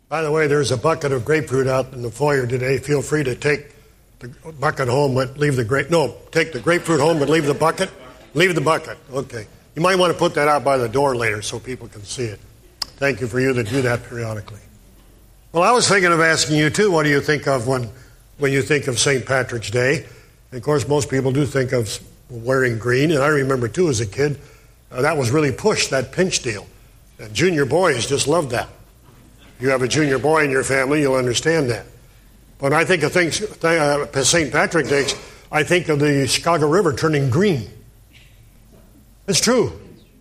By the way, there's a bucket of grapefruit out in the foyer today. Feel free to take the bucket home, but leave the take the grapefruit home, but leave the bucket. Leave the bucket. Okay. You might want to put that out by the door later so people can see it. Thank you for you that do that periodically. Well, I was thinking of asking you, too, what do you think of when you think of St. Patrick's Day? And of course, most people do think of wearing green. And I remember, too, as a kid, that was really pushed, that pinch deal. And junior boys just loved that. If you have a junior boy in your family, you'll understand that. When I think of St. Patrick's Day, I think of the Chicago River turning green. It's true.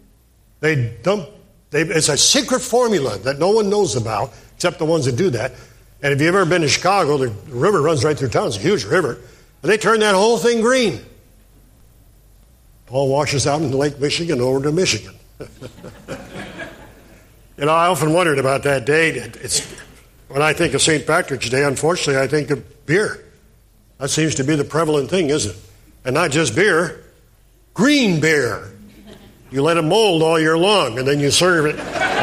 It's a secret formula that no one knows about, except the ones that do that. And if you've ever been to Chicago, the river runs right through town. It's a huge river. And they turn that whole thing green. All washes out into Lake Michigan over to Michigan. I often wondered about that day. When I think of St. Patrick's Day, unfortunately, I think of beer. That seems to be the prevalent thing, isn't it? And not just beer, green beer. You let it mold all year long, and then you serve it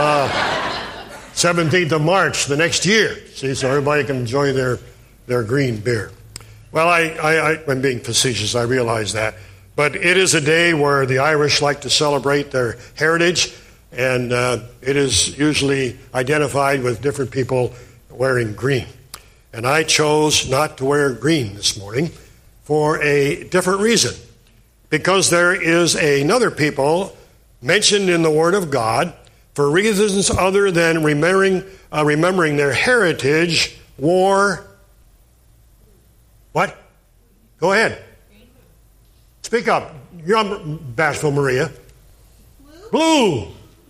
17th of March the next year. See, so everybody can enjoy their green beer. Well, I'm being facetious, I realize that. But it is a day where the Irish like to celebrate their heritage, and it is usually identified with different people wearing green. And I chose not to wear green this morning for a different reason. Because there is another people mentioned in the Word of God for reasons other than remembering their heritage, wore what? Go ahead. Speak up. You're bashful, Maria. Blue.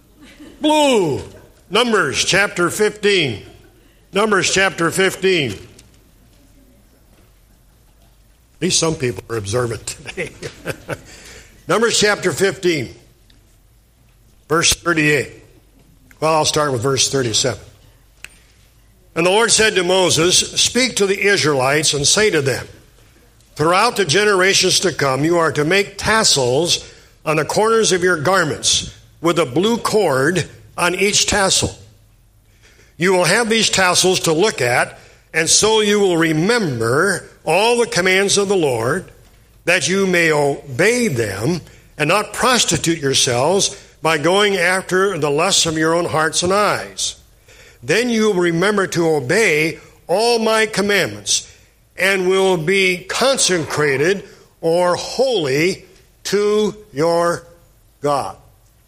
Numbers chapter 15. Numbers chapter 15. At least some people are observant today. Numbers chapter 15, verse 38. Well, I'll start with verse 37. And the Lord said to Moses, "Speak to the Israelites and say to them, throughout the generations to come, you are to make tassels on the corners of your garments with a blue cord on each tassel. You will have these tassels to look at, and so you will remember all the commands of the Lord, that you may obey them and not prostitute yourselves by going after the lusts of your own hearts and eyes. Then you will remember to obey all my commandments and will be consecrated or holy to your God."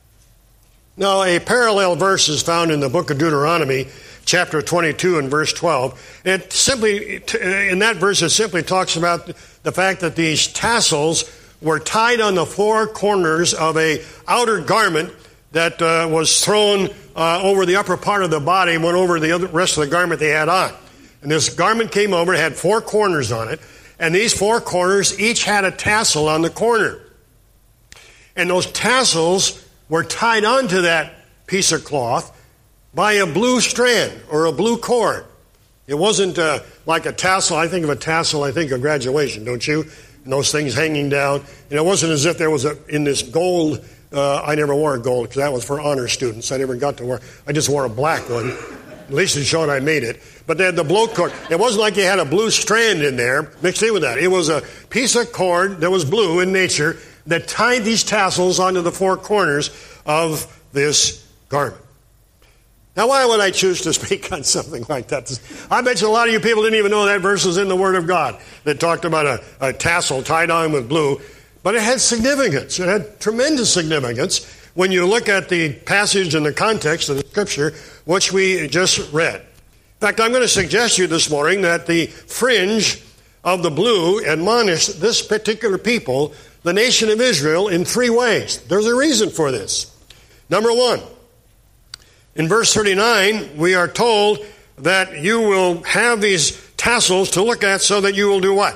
Now, a parallel verse is found in the book of Deuteronomy, chapter 22 and verse 12. In that verse, it simply talks about the fact that these tassels were tied on the four corners of a outer garment that was thrown over the upper part of the body and went over the rest of the garment they had on. And this garment came over, it had four corners on it, and these four corners each had a tassel on the corner. And those tassels were tied onto that piece of cloth by a blue strand or a blue cord. It wasn't like a tassel. I think of a tassel, I think of graduation, don't you? And those things hanging down. And it wasn't as if there was in this gold. I never wore a gold because that was for honor students. I never got to wear. I just wore a black one. At least it showed I made it. But they had the blue cord. It wasn't like you had a blue strand in there mixed in with that. It was a piece of cord that was blue in nature that tied these tassels onto the four corners of this garment. Now, why would I choose to speak on something like that? I bet you a lot of you people didn't even know that verse was in the Word of God that talked about a tassel tied on with blue. But it had significance. It had tremendous significance when you look at the passage and the context of the Scripture, which we just read. In fact, I'm going to suggest to you this morning that the fringe of the blue admonished this particular people, the nation of Israel, in three ways. There's a reason for this. Number one, in verse 39, we are told that you will have these tassels to look at so that you will do what?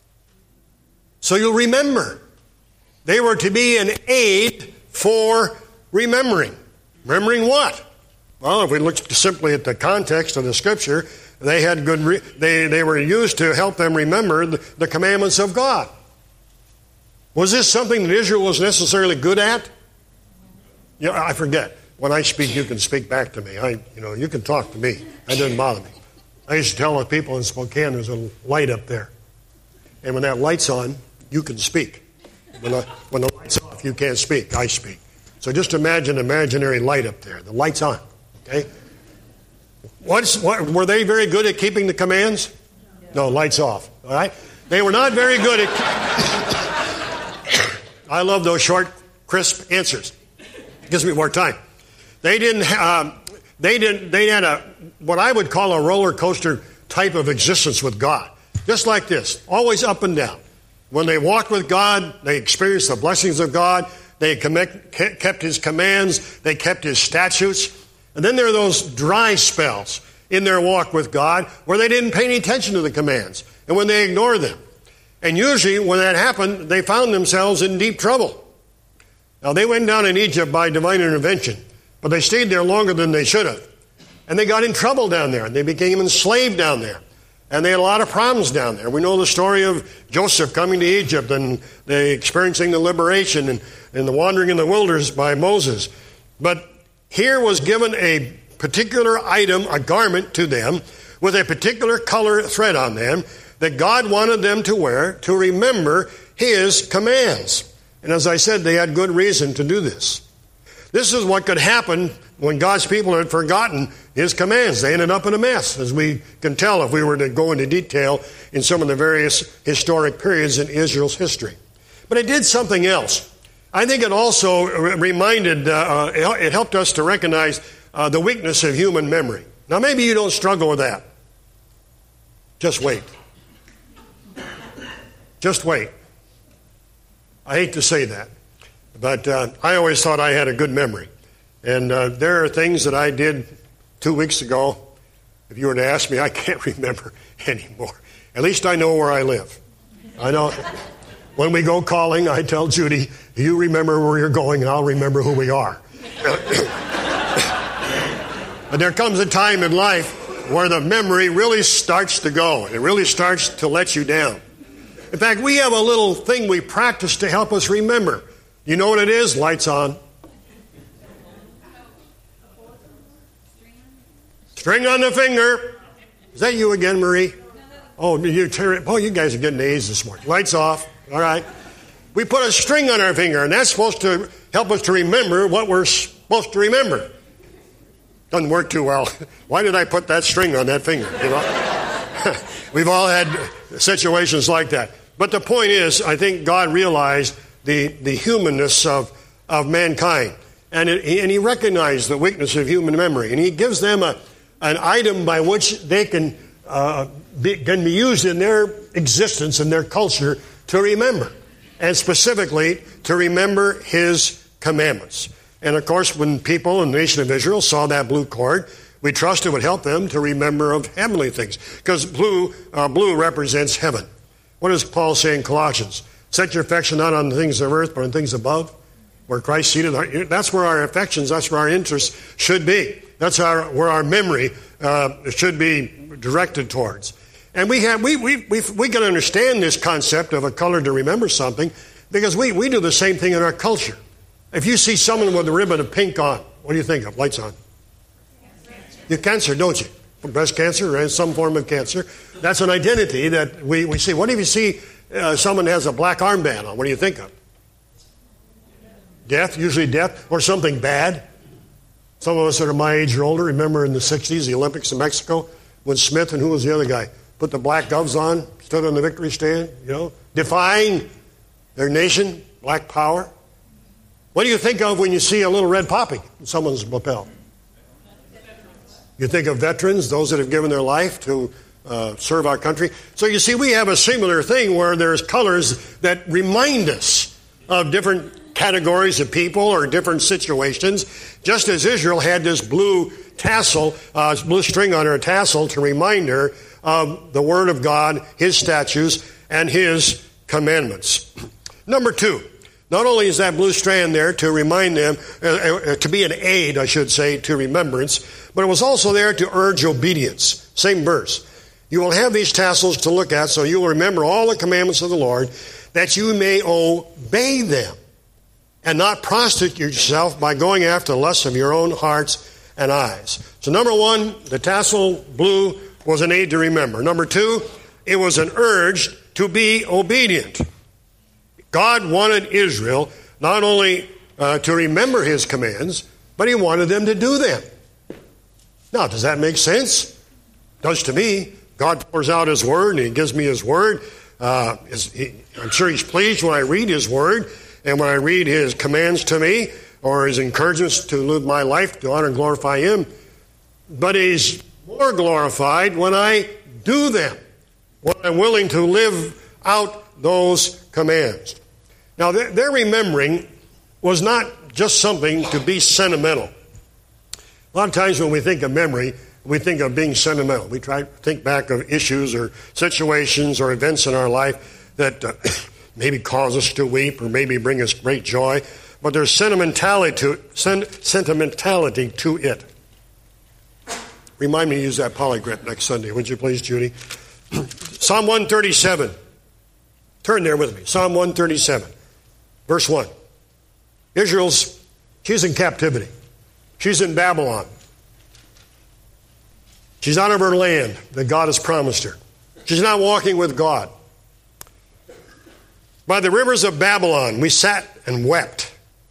So you'll remember. They were to be an aid for remembering. Remembering what? Well, if we look simply at the context of the Scripture, they had they were used to help them remember the commandments of God. Was this something that Israel was necessarily good at? Yeah, I forget. when I speak, you can speak back to me. You can talk to me. That doesn't bother me. I used to tell the people in Spokane, there's a light up there. And when that light's on, you can speak. When the light's off, you can't speak. I speak. So just imagine an imaginary light up there. The light's on. Okay? Were they very good at keeping the commands? No, lights off. All right? They were not very good at... I love those short, crisp answers. It gives me more time. They had what I would call a roller coaster type of existence with God. Just like this, always up and down. When they walked with God, they experienced the blessings of God. They kept His commands. They kept His statutes. And then there are those dry spells in their walk with God where they didn't pay any attention to the commands and when they ignored them. And usually when that happened, they found themselves in deep trouble. Now, they went down in Egypt by divine intervention, but they stayed there longer than they should have. And they got in trouble down there, and they became enslaved down there. And they had a lot of problems down there. We know the story of Joseph coming to Egypt and they experiencing the liberation and the wandering in the wilderness by Moses. But here was given a particular item, a garment to them, with a particular color thread on them that God wanted them to wear to remember His commands. And as I said, they had good reason to do this. This is what could happen when God's people had forgotten His commands. They ended up in a mess, as we can tell if we were to go into detail in some of the various historic periods in Israel's history. But it did something else. I think it also it helped us to recognize the weakness of human memory. Now, maybe you don't struggle with that. Just wait. Just wait. I hate to say that, but I always thought I had a good memory. And there are things that I did 2 weeks ago, if you were to ask me, I can't remember anymore. At least I know where I live. I know. When we go calling, I tell Judy, you remember where you're going, and I'll remember who we are. But there comes a time in life where the memory really starts to go. It really starts to let you down. In fact, we have a little thing we practice to help us remember. You know what it is? Lights on. String on the finger. Is that you again, Marie? Oh, you guys are getting A's this morning. Lights off. All right. We put a string on our finger, and that's supposed to help us to remember what we're supposed to remember. Doesn't work too well. Why did I put that string on that finger? You know? We've all had situations like that. But the point is, I think God realized the humanness of mankind. And He recognized the weakness of human memory. And He gives them an item by which they can be used in their existence and their culture to remember. And specifically, to remember His commandments. And of course, when people in the nation of Israel saw that blue cord, we trust it would help them to remember of heavenly things. Because blue represents heaven. What does Paul say in Colossians? Set your affection not on the things of earth, but on things above, where Christ seated. That's where our affections, that's where our interests should be. That's where our memory should be directed towards. And we can understand this concept of a color to remember something because we do the same thing in our culture. If you see someone with a ribbon of pink on, what do you think of? Lights on. You have cancer, don't you? Breast cancer or some form of cancer. That's an identity that we see. What if you see someone has a black armband on? What do you think of? Death, usually death, or something bad. Some of us that are my age or older remember in the 60s, the Olympics in Mexico, when Smith and who was the other guy, put the black gloves on, stood on the victory stand, defying their nation, black power. What do you think of when you see a little red popping in someone's lapel? You think of veterans, those that have given their life to serve our country. So you see, we have a similar thing where there's colors that remind us of different categories of people or different situations, just as Israel had this blue tassel, blue string on her tassel to remind her of the Word of God, His statutes, and His commandments. Number 2, not only is that blue strand there to remind them, to be an aid, I should say, to remembrance, but it was also there to urge obedience. Same verse. You will have these tassels to look at, so you will remember all the commandments of the Lord, that you may obey them and not prostitute yourself by going after the lusts of your own hearts and eyes. So number one, the tassel blue was an aid to remember. Number two, it was an urge to be obedient. God wanted Israel not only to remember his commands, but he wanted them to do them. Now, does that make sense? It does to me. God pours out his word and he gives me his word. I'm sure he's pleased when I read his word and when I read his commands to me or his encouragements to live my life to honor and glorify him. But he's more glorified when I do them, when I'm willing to live out those commands. Now, their remembering was not just something to be sentimental. A lot of times when we think of memory, we think of being sentimental. We try to think back of issues or situations or events in our life that maybe cause us to weep or maybe bring us great joy. But there's sentimentality to it. Remind me to use that polygraph next Sunday, would you please, Judy? Psalm 137. Turn there with me. Psalm 137, verse 1. She's in captivity. She's in Babylon. She's out of her land that God has promised her. She's not walking with God. By the rivers of Babylon, we sat and wept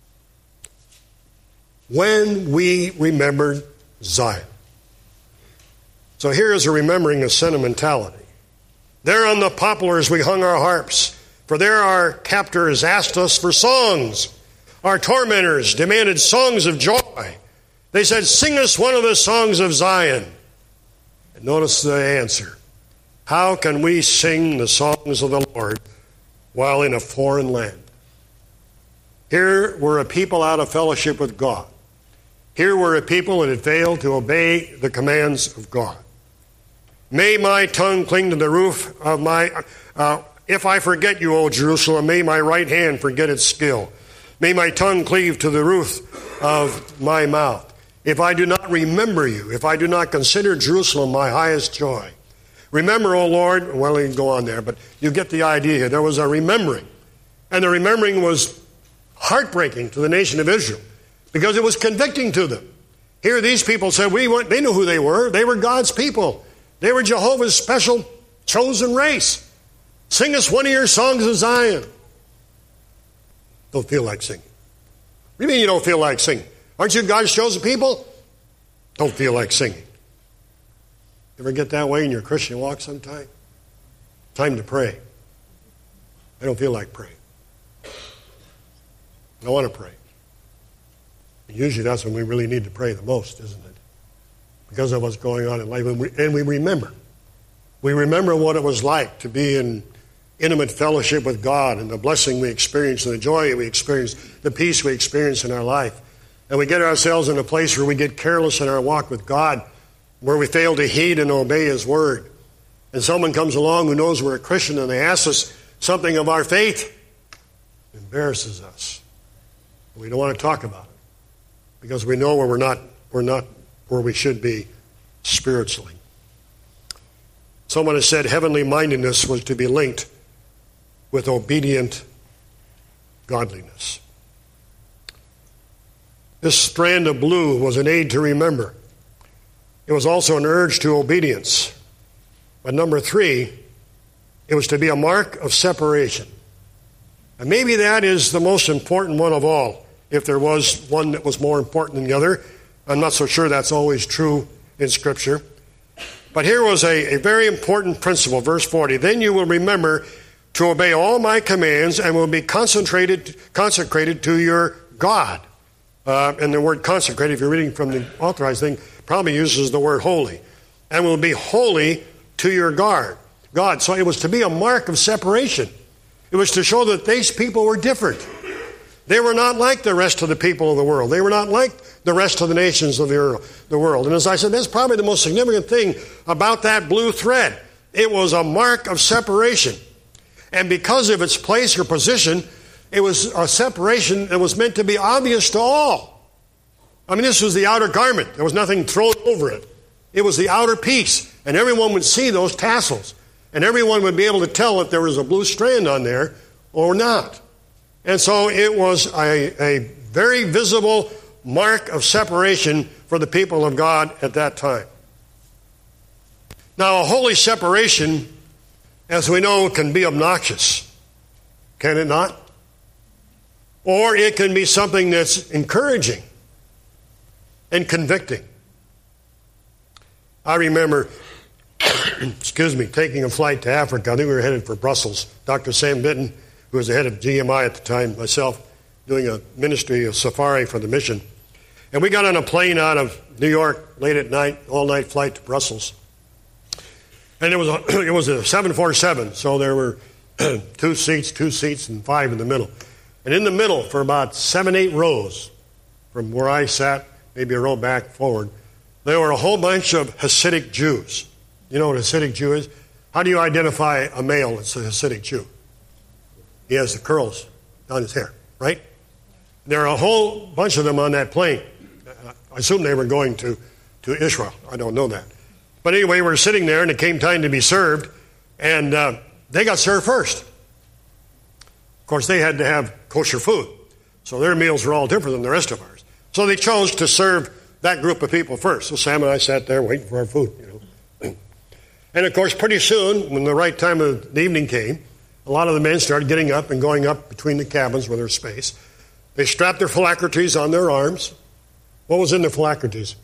when we remembered Zion. So here is a remembering of sentimentality. There on the poplars we hung our harps, for there our captors asked us for songs. Our tormentors demanded songs of joy. They said, sing us one of the songs of Zion. And notice the answer. How can we sing the songs of the Lord while in a foreign land? Here were a people out of fellowship with God. Here were a people that had failed to obey the commands of God. May my tongue cling to the roof of if I forget you, O Jerusalem, may my right hand forget its skill. May my tongue cleave to the roof of my mouth. If I do not remember you, if I do not consider Jerusalem my highest joy. Remember, O Lord, well, you can go on there, but you get the idea here. There was a remembering. And the remembering was heartbreaking to the nation of Israel because it was convicting to them. Here these people said, they knew who they were. They were God's people. They were Jehovah's special chosen race. Sing us one of your songs of Zion. Don't feel like singing. What do you mean you don't feel like singing? Aren't you God's chosen people? Don't feel like singing. You ever get that way in your Christian walk sometime? Time to pray. I don't feel like praying. I want to pray. And usually that's when we really need to pray the most, isn't it? Because of what's going on in life. And we remember. We remember what it was like to be in intimate fellowship with God and the blessing we experience and the joy we experience, the peace we experience in our life. And we get ourselves in a place where we get careless in our walk with God, where we fail to heed and obey his word. And someone comes along who knows we're a Christian and they ask us something of our faith. It embarrasses us. We don't want to talk about it because we know we're not where we should be spiritually. Someone has said heavenly mindedness was to be linked with obedient godliness. This strand of blue was an aid to remember. It was also an urge to obedience. But number 3, it was to be a mark of separation. And maybe that is the most important one of all. If there was one that was more important than the other, I'm not so sure that's always true in Scripture. But here was a very important principle, verse 40. Then you will remember to obey all my commands and will be consecrated to your God. And the word consecrated, if you're reading from the Authorized thing, probably uses the word holy. And will be holy to your God. So it was to be a mark of separation. It was to show that these people were different. They were not like the rest of the people of the world. They were not like the rest of the nations of the world. And as I said, that's probably the most significant thing about that blue thread. It was a mark of separation. And because of its place or position, it was a separation that was meant to be obvious to all. I mean, this was the outer garment. There was nothing thrown over it. It was the outer piece. And everyone would see those tassels. And everyone would be able to tell if there was a blue strand on there or not. And so it was a very visible mark of separation for the people of God at that time. Now, a holy separation, as we know, can be obnoxious. Can it not? Or it can be something that's encouraging and convicting. I remember, taking a flight to Africa. I think we were headed for Brussels. Dr. Sam Bitton, who was the head of GMI at the time, myself, doing a ministry of safari for the mission. And we got on a plane out of New York late at night, all-night flight to Brussels. And it was a 747, so there were two seats, and 5 in the middle. And in the middle, for about 7-8 rows, from where I sat, maybe a row back forward, there were a whole bunch of Hasidic Jews. You know what a Hasidic Jew is? How do you identify a male that's a Hasidic Jew? He has the curls down his hair, right? There are a whole bunch of them on that plane. I assume they were going to Israel. I don't know that. But anyway, we were sitting there, and it came time to be served, and they got served first. Of course, they had to have kosher food, so their meals were all different than the rest of ours. So they chose to serve that group of people first. So Sam and I sat there waiting for our food, And of course, pretty soon, when the right time of the evening came, a lot of the men started getting up and going up between the cabins where there's space. They strapped their phylacteries on their arms. What was in their phylacteries?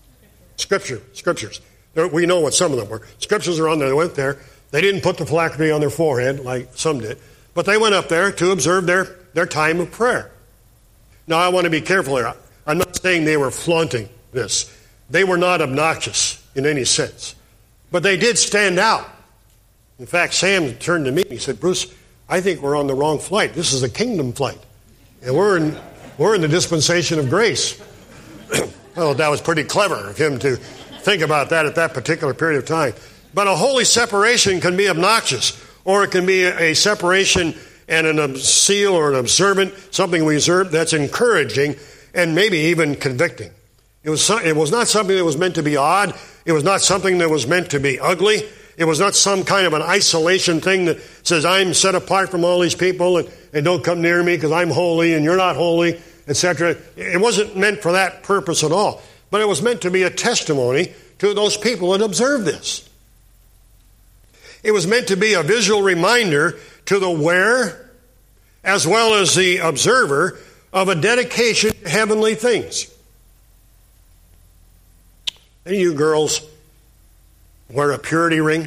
Scriptures. We know what some of them were. Scriptures are on there. They went there. They didn't put the phylactery on their forehead like some did. But they went up there to observe their time of prayer. Now, I want to be careful here. I'm not saying they were flaunting this. They were not obnoxious in any sense. But they did stand out. In fact, Sam turned to me and he said, "Bruce, I think we're on the wrong flight. This is a kingdom flight. And we're in the dispensation of grace." Well, that was pretty clever of him to think about that at that particular period of time. But a holy separation can be obnoxious, or it can be a separation and a seal or an observant, something we observe that's encouraging and maybe even convicting. It was not something that was meant to be odd. It was not something that was meant to be ugly. It was not some kind of an isolation thing that says, I'm set apart from all these people and don't come near me because I'm holy and you're not holy, etc. It wasn't meant for that purpose at all. But it was meant to be a testimony to those people that observed this. It was meant to be a visual reminder to the wearer as well as the observer of a dedication to heavenly things. Any of you girls wear a purity ring?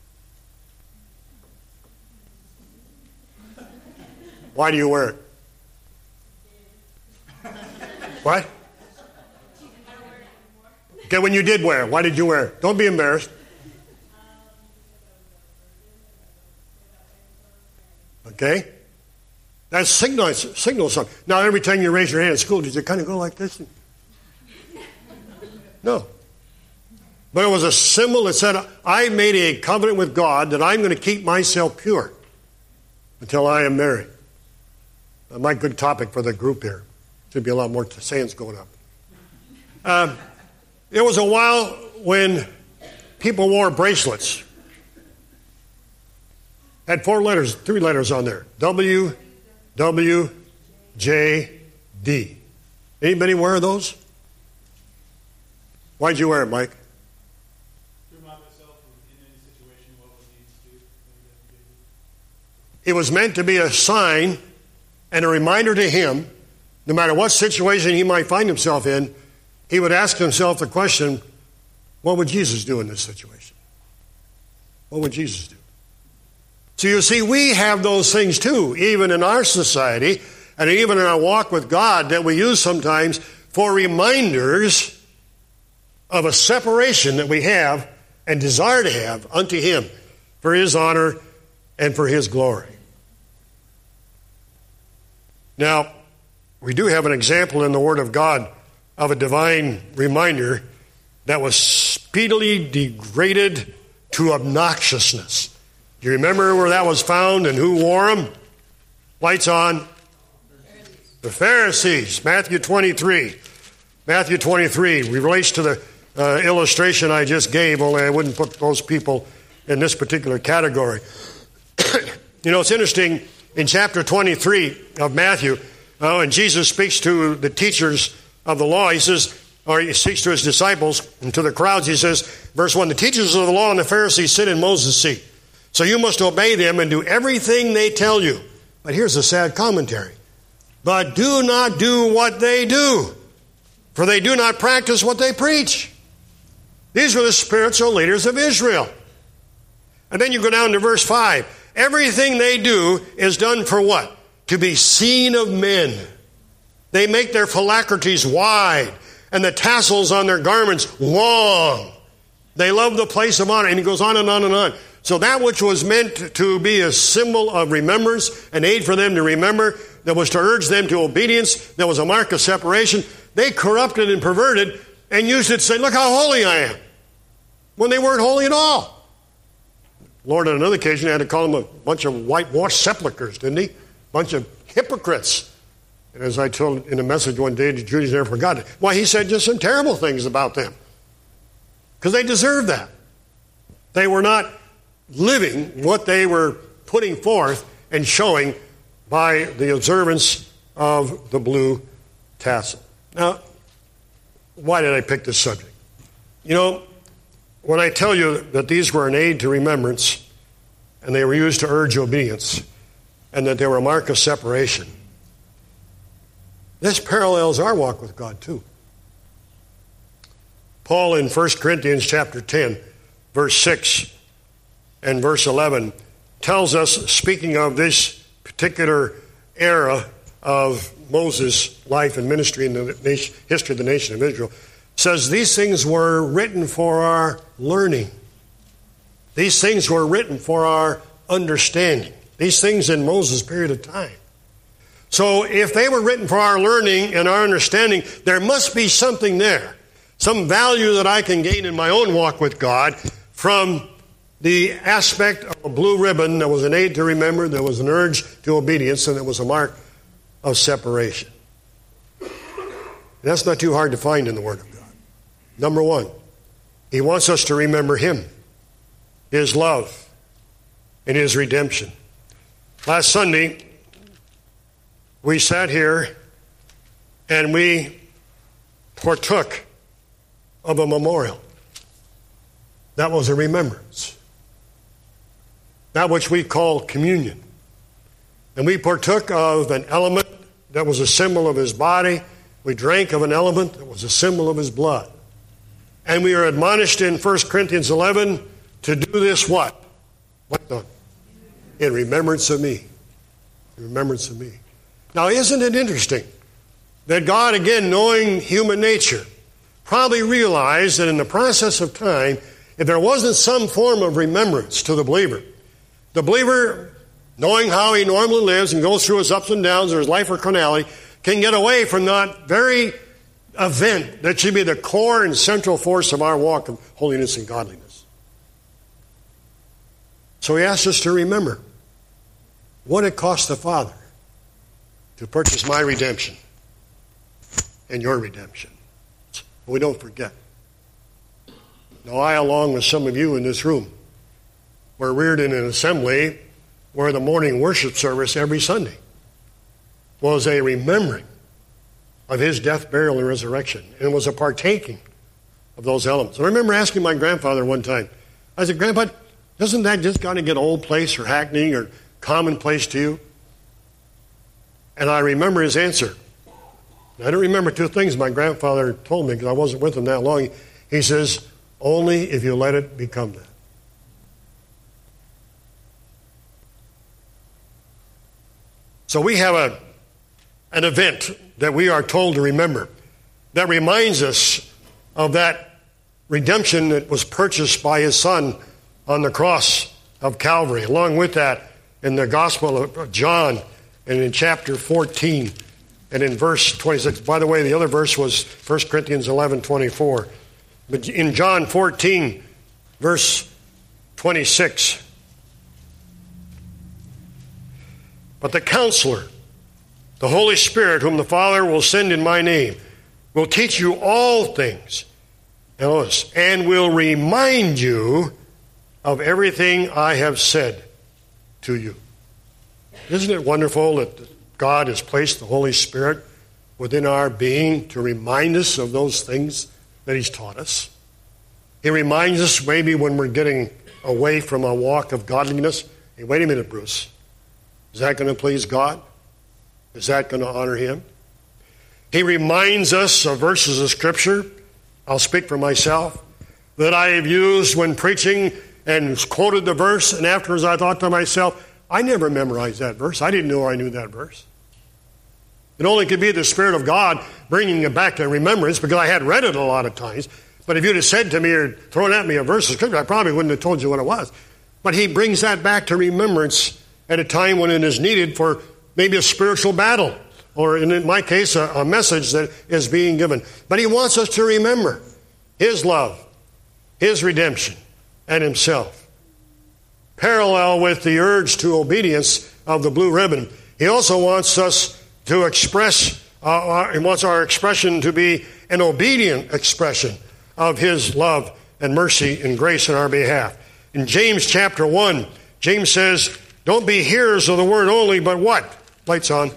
Why do you wear it? What? Okay, when you did wear it, why did you wear it? Don't be embarrassed. Okay? That signals something. Now, every time you raise your hand at school, did you kind of go like this? No. But it was a symbol that said, I made a covenant with God that I'm going to keep myself pure until I am married. My good topic for the group here. Should be a lot more sands going up. There was a while when people wore bracelets. Had 3 letters on there. W, W, J, D. Anybody wear those? Why'd you wear it, Mike? To remind myself in any situation what was needs to do. It was meant to be a sign and a reminder to him, no matter what situation he might find himself in, he would ask himself the question, what would Jesus do in this situation? What would Jesus do? So you see, we have those things too, even in our society, and even in our walk with God, that we use sometimes for reminders of a separation that we have and desire to have unto Him for His honor and for His glory. Now, we do have an example in the Word of God of a divine reminder that was speedily degraded to obnoxiousness. Do you remember where that was found and who wore them? Lights on. The Pharisees. Matthew 23. Matthew 23 relates to the illustration I just gave, only I wouldn't put those people in this particular category. You know, it's interesting. in chapter 23 of Matthew, and Jesus speaks to the teachers of the law. He says, or he speaks to his disciples and to the crowds. He says, verse 1, the teachers of the law and the Pharisees sit in Moses' seat. So you must obey them and do everything they tell you. But here's a sad commentary. But do not do what they do, for they do not practice what they preach. These were the spiritual leaders of Israel. And then you go down to verse 5. Everything they do is done for what? To be seen of men. They make their phylacteries wide and the tassels on their garments long. They love the place of honor. And he goes on and on and on. So that which was meant to be a symbol of remembrance, an aid for them to remember, that was to urge them to obedience, that was a mark of separation, they corrupted and perverted and used it to say, look how holy I am, when they weren't holy at all. Lord, on another occasion, had to call them a bunch of whitewashed sepulchres, didn't he? A bunch of hypocrites. And as I told in a message one day, the Jews never forgot it. Why, he said just some terrible things about them. Because they deserved that. They were not living what they were putting forth and showing by the observance of the blue tassel. Now, why did I pick this subject? You know, when I tell you that these were an aid to remembrance, and they were used to urge obedience, and that they were a mark of separation, this parallels our walk with God too. Paul in 1 Corinthians chapter 10, verse 6 and verse 11 tells us, speaking of this particular era of Moses' life and ministry in the history of the nation of Israel, says these things were written for our learning. These things were written for our understanding. These things in Moses' period of time. So if they were written for our learning and our understanding, there must be something there, some value that I can gain in my own walk with God from the aspect of a blue ribbon that was an aid to remember, that was an urge to obedience, and that was a mark of separation. And that's not too hard to find in the Word of God. Number one, He wants us to remember Him, His love, and His redemption. Last Sunday, we sat here and we partook of a memorial. That was a remembrance. That which we call communion. And we partook of an element that was a symbol of His body. We drank of an element that was a symbol of His blood. And we are admonished in 1 Corinthians 11 to do this what? What? In remembrance of me. In remembrance of me. Now, isn't it interesting that God, again, knowing human nature, probably realized that in the process of time, if there wasn't some form of remembrance to the believer, knowing how he normally lives and goes through his ups and downs or his life or carnality, can get away from that very event that should be the core and central force of our walk of holiness and godliness. So he asks us to remember what it cost the Father to purchase my redemption and your redemption. We don't forget. Now, I, along with some of you in this room, were reared in an assembly where the morning worship service every Sunday was a remembering of His death, burial, and resurrection. And it was a partaking of those elements. I remember asking my grandfather one time, I said, Grandpa, doesn't that just kind of get old place or hackneying or commonplace to you? And I remember his answer. I don't remember two things my grandfather told me because I wasn't with him that long. He says, only if you let it become that. So we have an event that we are told to remember that reminds us of that redemption that was purchased by His Son on the cross of Calvary. Along with that, in the Gospel of John and in chapter 14 and in verse 26. By the way, the other verse was 1 Corinthians 11:24. But in John 14, verse 26, but the Counselor, the Holy Spirit, whom the Father will send in my name, will teach you all things, and will remind you of everything I have said to you. Isn't it wonderful that God has placed the Holy Spirit within our being to remind us of those things that He's taught us? He reminds us maybe when we're getting away from a walk of godliness. Hey, wait a minute, Bruce. Is that going to please God? Is that going to honor Him? He reminds us of verses of Scripture, I'll speak for myself, that I have used when preaching and quoted the verse, and afterwards I thought to myself, I never memorized that verse. I didn't know I knew that verse. It only could be the Spirit of God bringing it back to remembrance because I had read it a lot of times. But if you'd have said to me or thrown at me a verse of Scripture, I probably wouldn't have told you what it was. But He brings that back to remembrance at a time when it is needed for maybe a spiritual battle, or in my case, a message that is being given. But He wants us to remember His love, His redemption, and Himself. Parallel with the urge to obedience of the blue ribbon, He also wants us to express, He wants our expression to be an obedient expression of His love and mercy and grace in our behalf. In James chapter 1, James says, don't be hearers of the word only, but what? Lights on.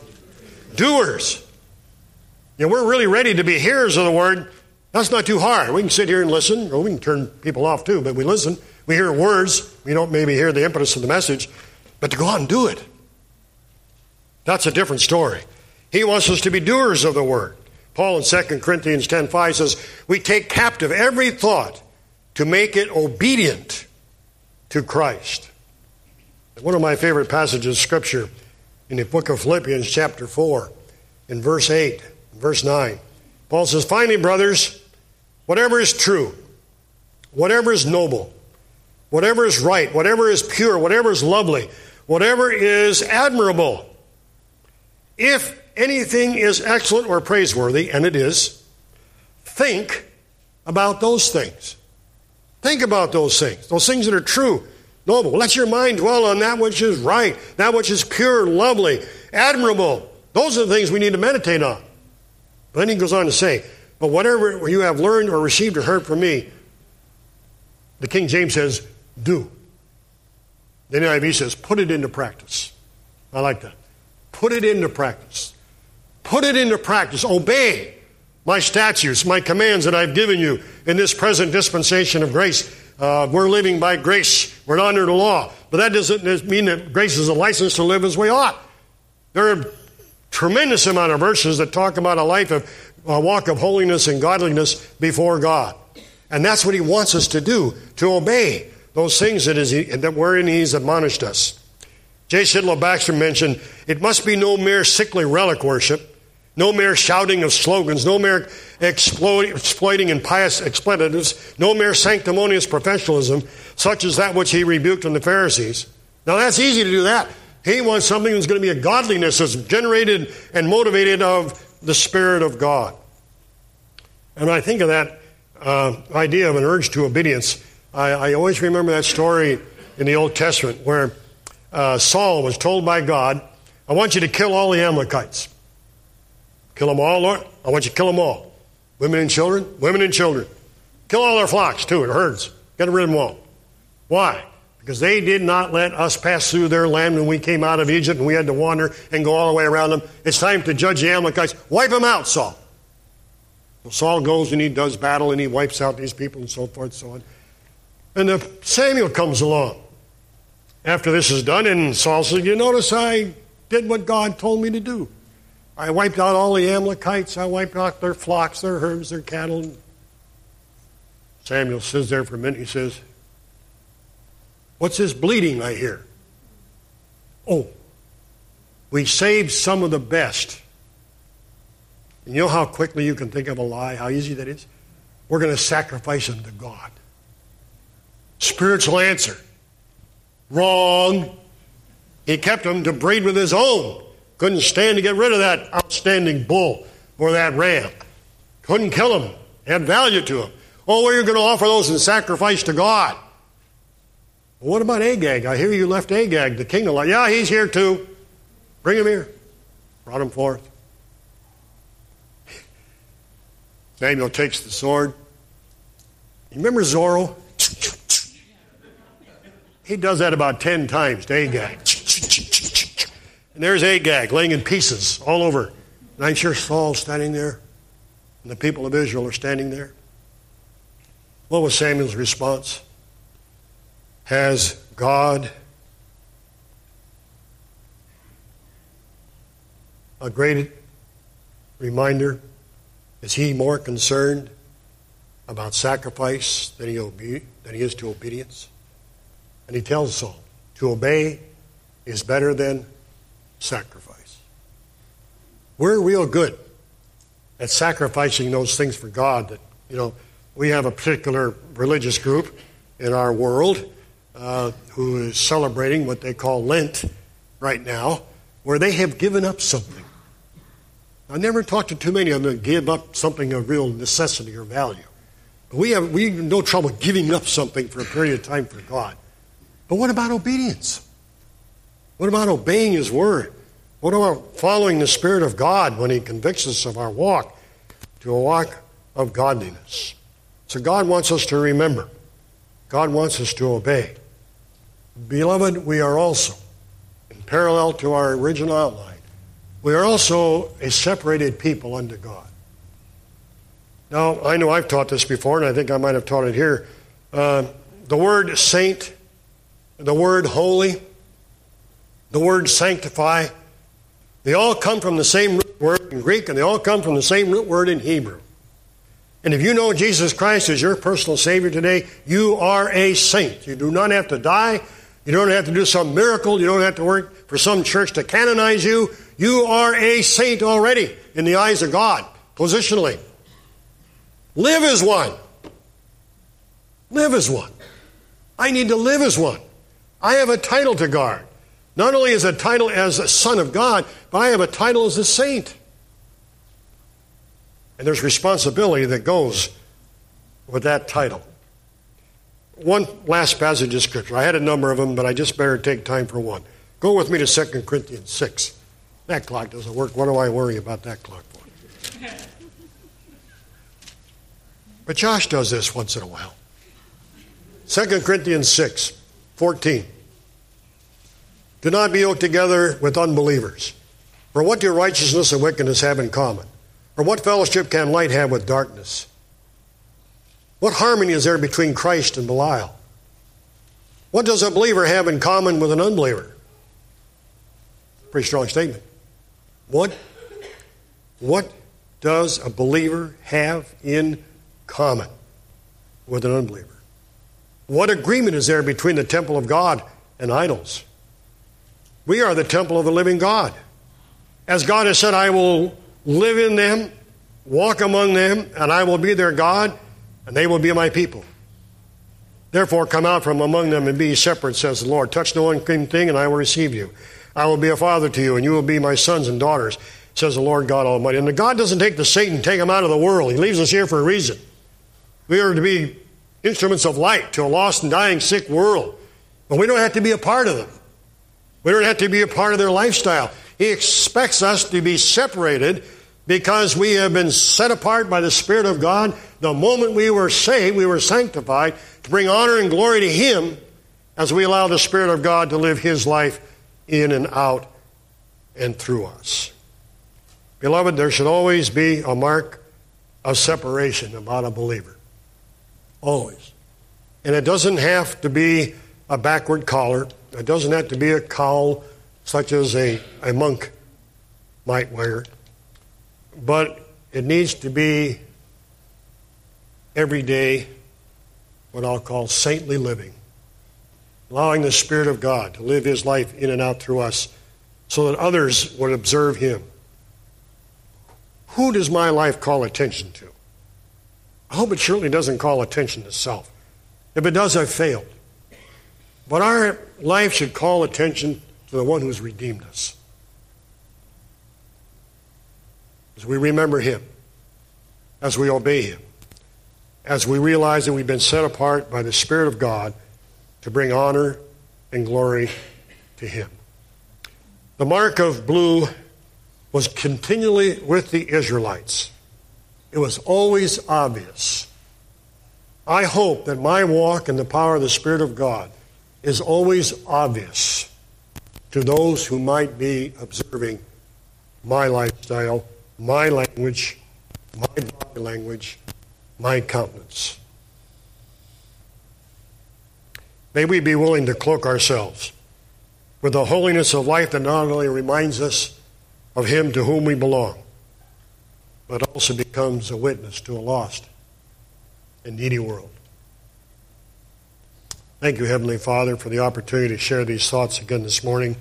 Doers. You know, we're really ready to be hearers of the word. That's not too hard. We can sit here and listen, or we can turn people off too, but we listen. We hear words. We don't maybe hear the impetus of the message, but to go out and do it, that's a different story. He wants us to be doers of the word. Paul in 2 Corinthians 10:5 says, we take captive every thought to make it obedient to Christ. One of my favorite passages of Scripture in the book of Philippians chapter 4, in verse 8, verse 9. Paul says, finally, brothers, whatever is true, whatever is noble, whatever is right, whatever is pure, whatever is lovely, whatever is admirable, if anything is excellent or praiseworthy, and it is, think about those things. Think about those things that are true, noble. Let your mind dwell on that which is right, that which is pure, lovely, admirable. Those are the things we need to meditate on. But then he goes on to say, but whatever you have learned or received or heard from me, the King James says, do. The NIV says, put it into practice. I like that. Put it into practice. Put it into practice. Obey my statutes, my commands that I've given you in this present dispensation of grace. We're living by grace. We're not under the law. But that doesn't mean that grace is a license to live as we ought. There are a tremendous amount of verses that talk about a walk of holiness and godliness before God. And that's what He wants us to do, to obey those things that wherein He's admonished us. J. Sidlow Baxter mentioned, it must be no mere sickly relic worship, no mere shouting of slogans, no mere exploiting impious expletives, no mere sanctimonious professionalism, such as that which He rebuked in the Pharisees. Now that's easy to do that. He wants something that's going to be a godliness that's generated and motivated of the Spirit of God. And when I think of that idea of an urge to obedience, I always remember that story in the Old Testament where Saul was told by God, I want you to kill all the Amalekites. Kill them all, Lord. I want you to kill them all. Women and children. Kill all their flocks, too, and herds. Get rid of them all. Why? Because they did not let us pass through their land when we came out of Egypt and we had to wander and go all the way around them. It's time to judge the Amalekites. Wipe them out, Saul. Well, Saul goes and he does battle and he wipes out these people and so forth and so on. And Samuel comes along after this is done, and Saul says, you notice I did what God told me to do. I wiped out all the Amalekites. I wiped out their flocks, their herds, their cattle. Samuel sits there for a minute. He says, what's this bleating I hear? Oh, we saved some of the best. And you know how quickly you can think of a lie, how easy that is? We're going to sacrifice them to God. Spiritual answer. Wrong. He kept them to breed with his own. Couldn't stand to get rid of that outstanding bull or that ram. Couldn't kill them. Had value to them. Oh, well, you're going to offer those in sacrifice to God. Well, what about Agag? I hear you left Agag, the king of light. Yeah, he's here too. Bring him here. Brought him forth. Samuel takes the sword. You remember Zorro? He does that about 10 times to Agag. And there's Agag laying in pieces all over. And I'm sure Saul's standing there, and the people of Israel are standing there. What was Samuel's response? Has God a great reminder? Is he more concerned about sacrifice than he is to obedience? And he tells Saul, to obey is better than sacrifice. We're real good at sacrificing those things for God. That, we have a particular religious group in our world who is celebrating what they call Lent right now, where they have given up something. I never talked to too many of them that give up something of real necessity or value. We have no trouble giving up something for a period of time for God. But what about obedience? What about obeying His Word? What about following the Spirit of God when He convicts us of our walk to a walk of godliness? So God wants us to remember. God wants us to obey. Beloved, we are also, in parallel to our original outline, we are also a separated people unto God. Now, I know I've taught this before, and I think I might have taught it here. The word saint, the word holy, the word sanctify, they all come from the same root word in Greek, and they all come from the same root word in Hebrew. And if you know Jesus Christ as your personal Savior today, you are a saint. You do not have to die. You don't have to do some miracle. You don't have to work for some church to canonize you. You are a saint already in the eyes of God, positionally. Live as one. Live as one. I need to live as one. I have a title to guard. Not only is a title as a son of God, but I have a title as a saint. And there's responsibility that goes with that title. One last passage of Scripture. I had a number of them, but I just better take time for one. Go with me to 2 Corinthians 6. That clock doesn't work. What do I worry about that clock for? But Josh does this once in a while. 2 Corinthians 6, 14. Do not be yoked together with unbelievers. For what do righteousness and wickedness have in common? Or what fellowship can light have with darkness? What harmony is there between Christ and Belial? What does a believer have in common with an unbeliever? Pretty strong statement. What does a believer have in common with an unbeliever? What agreement is there between the temple of God and idols? We are the temple of the living God. As God has said, I will live in them, walk among them, and I will be their God, and they will be my people. Therefore, come out from among them and be separate, says the Lord. Touch no unclean thing, and I will receive you. I will be a father to you, and you will be my sons and daughters, says the Lord God Almighty. And God doesn't take the Satan and take him out of the world. He leaves us here for a reason. We are to be instruments of light to a lost and dying, sick world. But we don't have to be a part of them. We don't have to be a part of their lifestyle. He expects us to be separated because we have been set apart by the Spirit of God. The moment we were saved, we were sanctified to bring honor and glory to Him as we allow the Spirit of God to live His life in and out and through us. Beloved, there should always be a mark of separation about a believer. Always. And it doesn't have to be a backward collar. It doesn't have to be a cowl such as a monk might wear. But it needs to be every day what I'll call saintly living. Allowing the Spirit of God to live His life in and out through us so that others would observe Him. Who does my life call attention to? I hope it surely doesn't call attention to self. If it does, I've failed. But our life should call attention to the one who's redeemed us. As we remember Him, as we obey Him, as we realize that we've been set apart by the Spirit of God to bring honor and glory to Him. The mark of blue was continually with the Israelites. It was always obvious. I hope that my walk in the power of the Spirit of God is always obvious to those who might be observing my lifestyle, my language, my body language, my countenance. May we be willing to cloak ourselves with the holiness of life that not only reminds us of Him to whom we belong, but also becomes a witness to a lost and needy world. Thank you, Heavenly Father, for the opportunity to share these thoughts again this morning.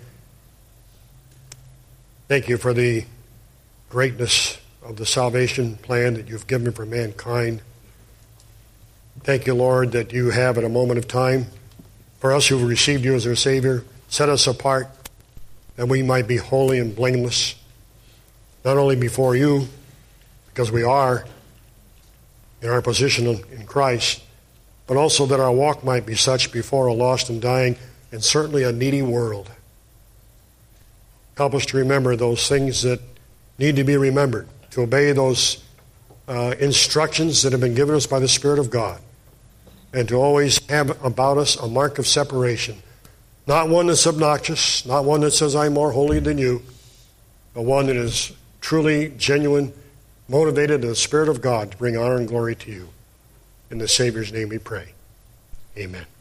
Thank you for the greatness of the salvation plan that you've given for mankind. Thank you, Lord, that you have at a moment of time, for us who have received you as our Savior, set us apart that we might be holy and blameless, not only before you, because we are in our position in Christ, but also that our walk might be such before a lost and dying and certainly a needy world. Help us to remember those things that need to be remembered, to obey those instructions that have been given us by the Spirit of God, and to always have about us a mark of separation. Not one that's obnoxious, not one that says I'm more holy than you, but one that is truly genuine, motivated in the Spirit of God to bring honor and glory to you. In the Savior's name we pray. Amen.